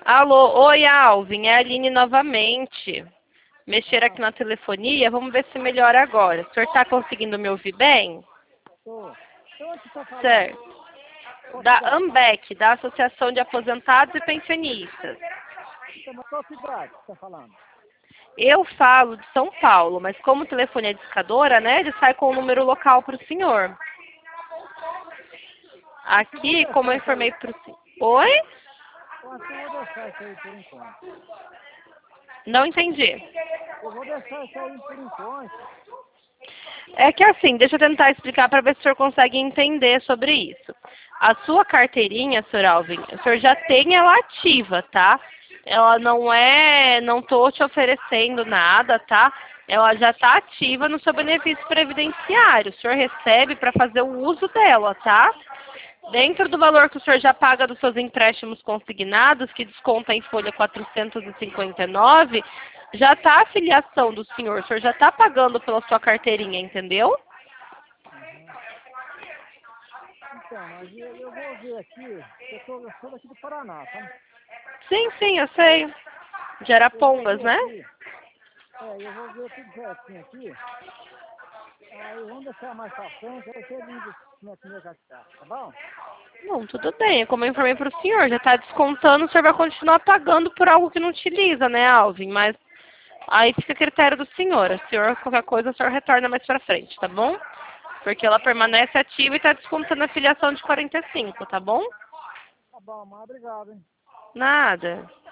Alô, oi Alvin, é a Aline novamente. Mexer aqui na telefonia, vamos ver se melhora agora. O senhor está conseguindo me ouvir bem? Tô. Então, onde você tá falando? Certo. Da AMBEC, da Associação de Aposentados e Pensionistas. Mas qual cidade você tá falando? Eu falo de São Paulo, mas como o telefone é discadora, né, ele sai com o número local para o senhor. Aqui, como eu informei para o senhor... Oi? Eu acho que eu vou deixar isso aí por enquanto. Não entendi. Eu vou deixar isso aí por enquanto. É que assim, deixa eu tentar explicar para ver se o senhor consegue entender sobre isso. A sua carteirinha, Sr. Alvin, o senhor já tem ela ativa, tá? Ela não tô te oferecendo nada, tá? Ela já está ativa no seu benefício previdenciário. O senhor recebe para fazer o uso dela, tá? Dentro do valor que o senhor já paga dos seus empréstimos consignados, que desconta em folha 459, já está a filiação do senhor. O senhor já está pagando pela sua carteirinha, entendeu? Então, mas eu vou ver aqui. Eu sou daqui do Paraná, tá? Sim, sim, eu sei. De Eu vou Arapongas, ver né? aqui. Eu vou ver tudo certinho aqui. Aí vamos deixar mais pra frente. Aí você liga como é que vai ficar, tá bom? Não, tudo bem. Como eu informei para o senhor, já está descontando, o senhor vai continuar pagando por algo que não utiliza, né, Alvin? Mas aí fica a critério do senhor. O senhor, qualquer coisa, o senhor retorna mais pra frente, tá bom? Porque ela permanece ativa e está descontando a filiação de 45, tá bom? Tá bom, mas obrigado, hein? Nada.